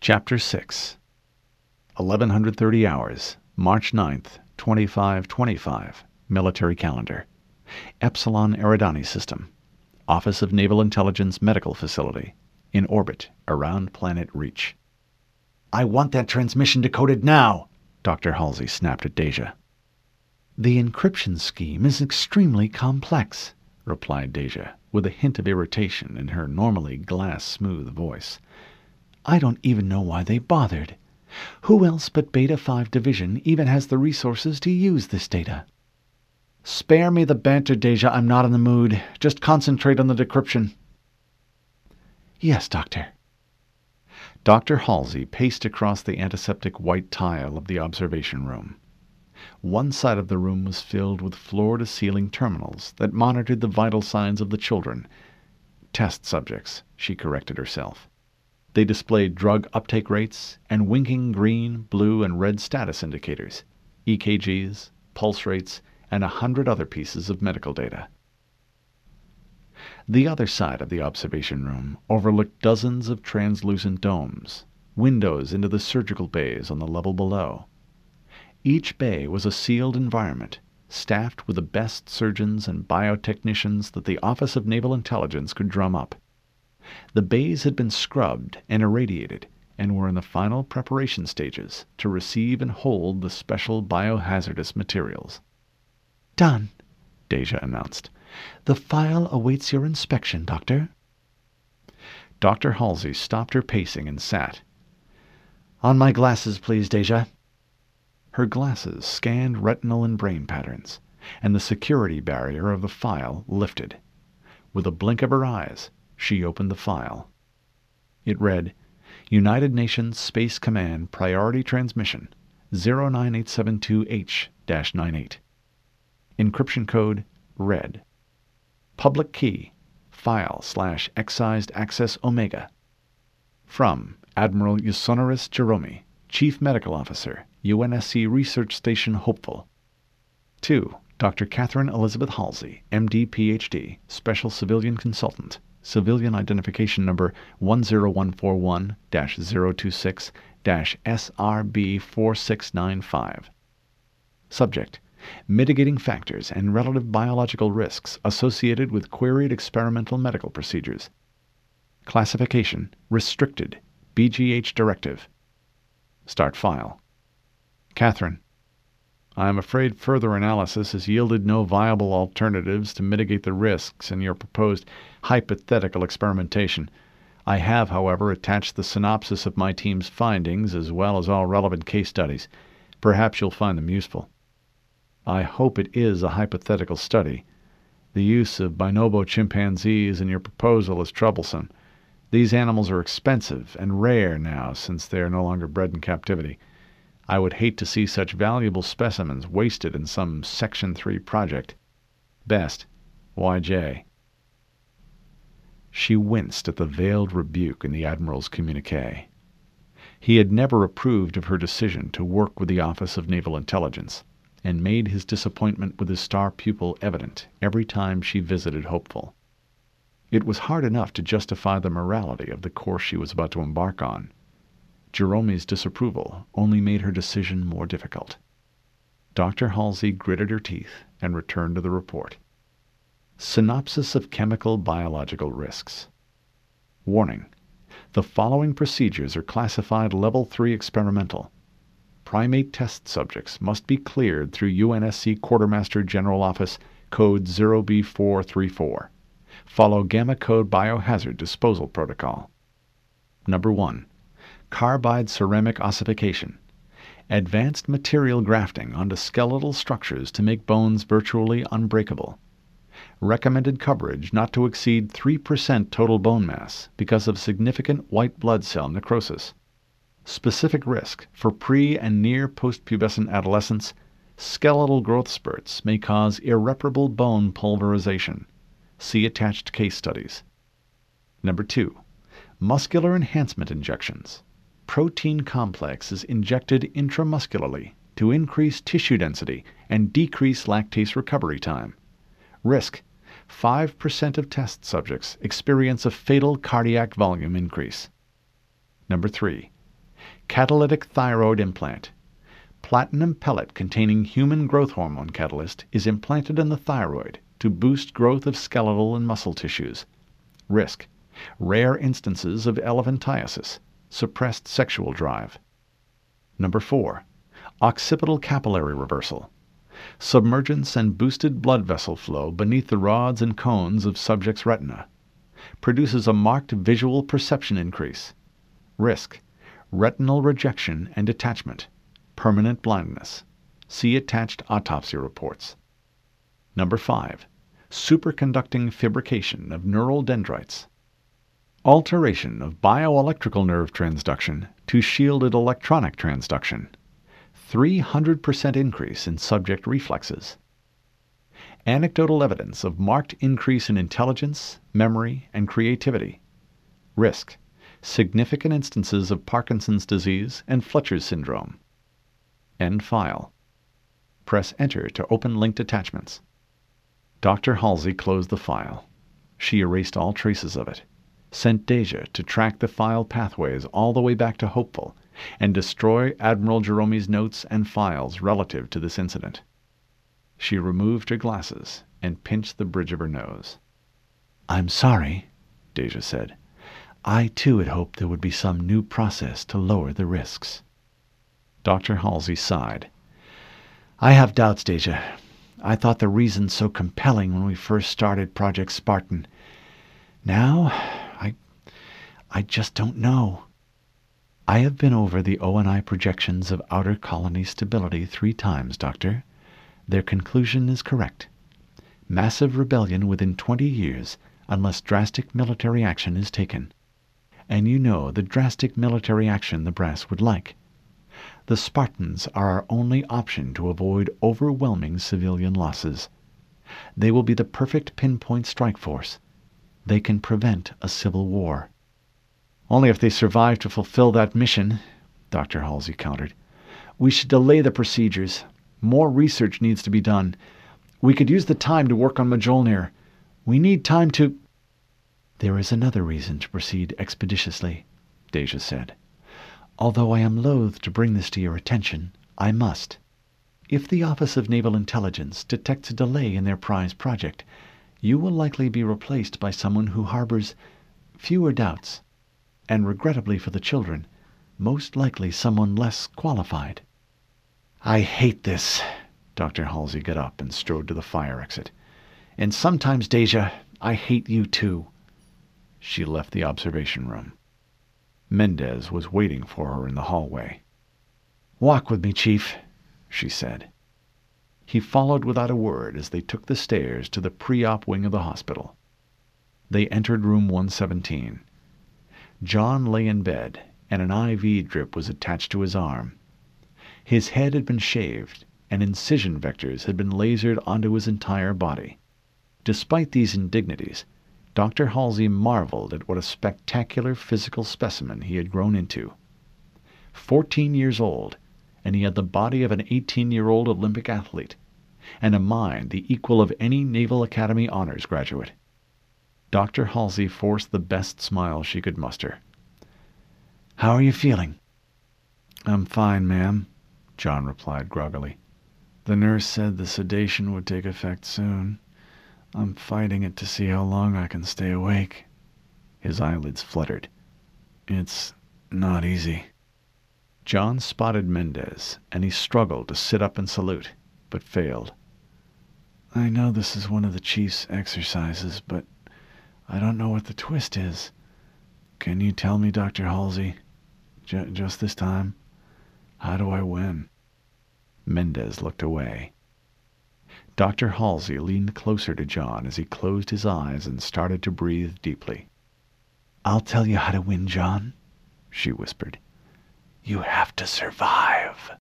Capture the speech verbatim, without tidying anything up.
Chapter six. eleven thirty hours, March ninth, twenty-five twenty-five, Military Calendar. Epsilon Eridani System. Office of Naval Intelligence Medical Facility. In orbit, around Planet Reach. "I want that transmission decoded now!" Doctor Halsey snapped at Deja. "The encryption scheme is extremely complex," replied Deja, with a hint of irritation in her normally glass-smooth voice. "I don't even know why they bothered. Who else but Beta five Division even has the resources to use this data?" "Spare me the banter, Deja. I'm not in the mood. Just concentrate on the decryption." "Yes, Doctor." Doctor Halsey paced across the antiseptic white tile of the observation room. One side of the room was filled with floor-to-ceiling terminals that monitored the vital signs of the children. Test subjects, she corrected herself. They displayed drug uptake rates and winking green, blue, and red status indicators, E K Gs, pulse rates, and a hundred other pieces of medical data. The other side of the observation room overlooked dozens of translucent domes, windows into the surgical bays on the level below. Each bay was a sealed environment, staffed with the best surgeons and biotechnicians that the Office of Naval Intelligence could drum up. The bays had been scrubbed and irradiated and were in the final preparation stages to receive and hold the special biohazardous materials. "Done," Deja announced. "The file awaits your inspection, Doctor." Doctor Halsey stopped her pacing and sat. "On my glasses, please, Deja." Her glasses scanned retinal and brain patterns, and the security barrier of the file lifted. With a blink of her eyes, she opened the file. It read, United Nations Space Command Priority Transmission zero nine eight seven two H ninety-eight. Encryption code red. Public key file slash excised access omega. From Admiral Eusonorus Jerome, Chief Medical Officer, U N S C Research Station Hopeful. To Doctor Catherine Elizabeth Halsey, M D P H D, Special Civilian Consultant, Civilian Identification Number one zero one four one dash zero two six dash S R B four six nine five. Subject: Mitigating factors and relative biological risks associated with queried experimental medical procedures. Classification: Restricted. B G H Directive. Start file. Catherine: I am afraid further analysis has yielded no viable alternatives to mitigate the risks in your proposed hypothetical experimentation. I have, however, attached the synopsis of my team's findings as well as all relevant case studies. Perhaps you'll find them useful. I hope it is a hypothetical study. The use of bonobo chimpanzees in your proposal is troublesome. These animals are expensive and rare now since they are no longer bred in captivity. I would hate to see such valuable specimens wasted in some Section three project. Best, Y J. She winced at the veiled rebuke in the Admiral's communiqué. He had never approved of her decision to work with the Office of Naval Intelligence, and made his disappointment with his star pupil evident every time she visited Hopeful. It was hard enough to justify the morality of the course she was about to embark on. Jerome's disapproval only made her decision more difficult. Doctor Halsey gritted her teeth and returned to the report. Synopsis of chemical biological risks. Warning: the following procedures are classified Level three experimental. Primate test subjects must be cleared through U N S C Quartermaster General Office Code zero B four three four. Follow Gamma Code Biohazard Disposal Protocol. Number one. Carbide ceramic ossification. Advanced material grafting onto skeletal structures to make bones virtually unbreakable. Recommended coverage not to exceed three percent total bone mass because of significant white blood cell necrosis. Specific risk for pre- and near post-pubescent adolescents. Skeletal growth spurts may cause irreparable bone pulverization. See attached case studies. Number two. Muscular enhancement injections. Protein complex is injected intramuscularly to increase tissue density and decrease lactase recovery time. Risk: five percent of test subjects experience a fatal cardiac volume increase. Number three. Catalytic thyroid implant. Platinum pellet containing human growth hormone catalyst is implanted in the thyroid to boost growth of skeletal and muscle tissues. Risk: rare instances of elephantiasis, suppressed sexual drive. Number four. Occipital capillary reversal. Submergence and boosted blood vessel flow beneath the rods and cones of subject's retina. Produces a marked visual perception increase. Risk: retinal rejection and detachment. Permanent blindness. See attached autopsy reports. Number five. Superconducting fabrication of neural dendrites. Alteration of bioelectrical nerve transduction to shielded electronic transduction. three hundred percent increase in subject reflexes. Anecdotal evidence of marked increase in intelligence, memory, and creativity. Risk: significant instances of Parkinson's disease and Fletcher's syndrome. End file. Press Enter to open linked attachments. Doctor Halsey closed the file. She erased all traces of it, sent Deja to track the file pathways all the way back to Hopeful, and destroy Admiral Jeromy's notes and files relative to this incident. She removed her glasses and pinched the bridge of her nose. "I'm sorry," Deja said. "I too had hoped there would be some new process to lower the risks." Doctor Halsey sighed. "I have doubts, Deja. I thought the reasons so compelling when we first started Project Spartan. Now, I... I just don't know. I have been over the O N I projections of outer colony stability three times, Doctor. Their conclusion is correct. Massive rebellion within twenty years, unless drastic military action is taken. And you know the drastic military action the brass would like. The Spartans are our only option to avoid overwhelming civilian losses. They will be the perfect pinpoint strike force. They can prevent a civil war." "Only if they survive to fulfill that mission," Doctor Halsey countered. "We should delay the procedures. More research needs to be done. We could use the time to work on Mjolnir. We need time to—" "There is another reason to proceed expeditiously," Deja said. "Although I am loath to bring this to your attention, I must. If the Office of Naval Intelligence detects a delay in their prize project, you will likely be replaced by someone who harbors fewer doubts, and regrettably for the children, most likely someone less qualified." "I hate this." Doctor Halsey got up and strode to the fire exit. "And sometimes, Deja, I hate you too." She left the observation room. Mendez was waiting for her in the hallway. "Walk with me, Chief," she said. He followed without a word as they took the stairs to the pre-op wing of the hospital. They entered room one seventeen. John lay in bed, and an I V drip was attached to his arm. His head had been shaved, and incision vectors had been lasered onto his entire body. Despite these indignities, Doctor Halsey marveled at what a spectacular physical specimen he had grown into. Fourteen years old, and he had the body of an eighteen-year-old Olympic athlete, and a mind the equal of any Naval Academy honors graduate. Doctor Halsey forced the best smile she could muster. "How are you feeling?" "I'm fine, ma'am," John replied groggily. "The nurse said the sedation would take effect soon. I'm fighting it to see how long I can stay awake." His eyelids fluttered. "It's not easy." John spotted Mendez, and he struggled to sit up and salute, but failed. "I know this is one of the Chief's exercises, but I don't know what the twist is. Can you tell me, Doctor Halsey? J- just this time? How do I win?" Mendez looked away. Doctor Halsey leaned closer to John as he closed his eyes and started to breathe deeply. "I'll tell you how to win, John," she whispered. "You have to survive."